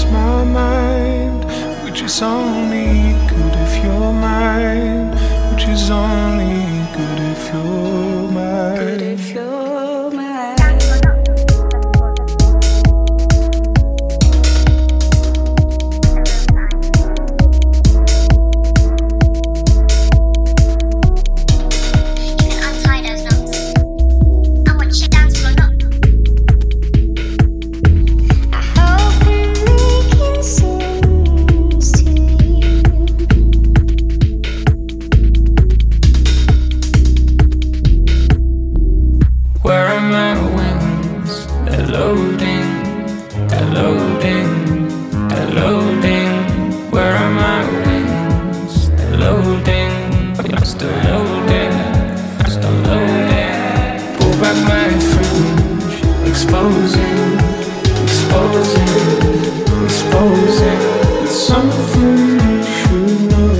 as my mind, which is only good if you're mine, which is only good if you're mine. Good if you're mine. Where are my wings? They're loading, they're loading, they're loading. Where are my wings? They're loading, I'm still loading, I'm still loading. Pull back my fringe, exposing, exposing, exposing. It's something you should know.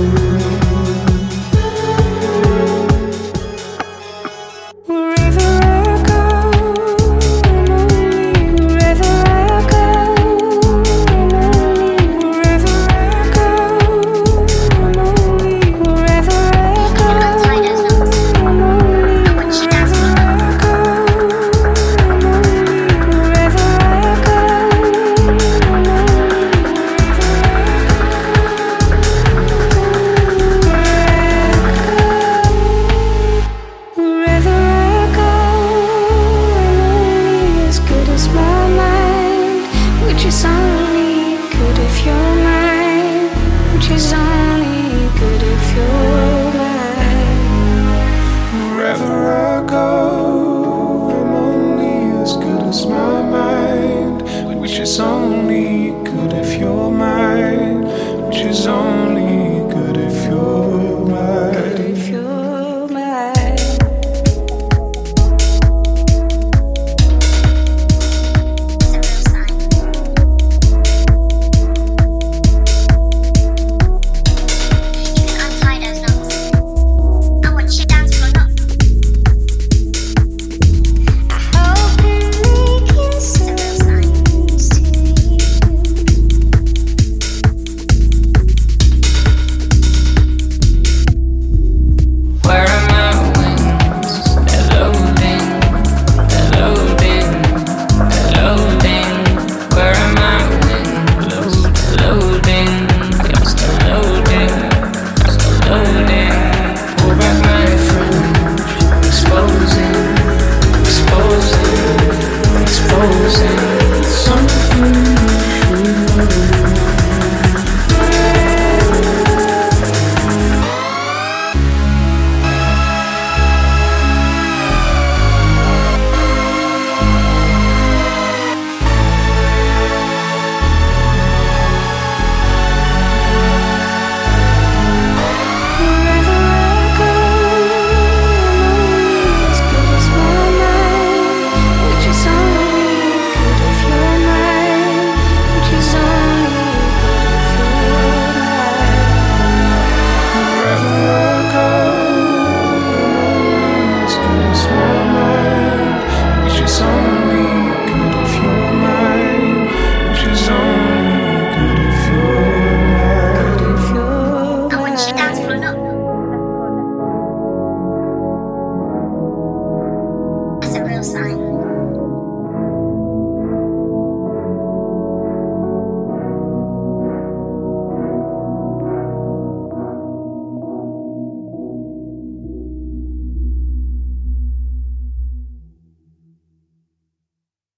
Which is only good if you're mine, which is only good if you're mine. Wherever I go, I'm only as good as my mind, which is only good if you're mine, which is only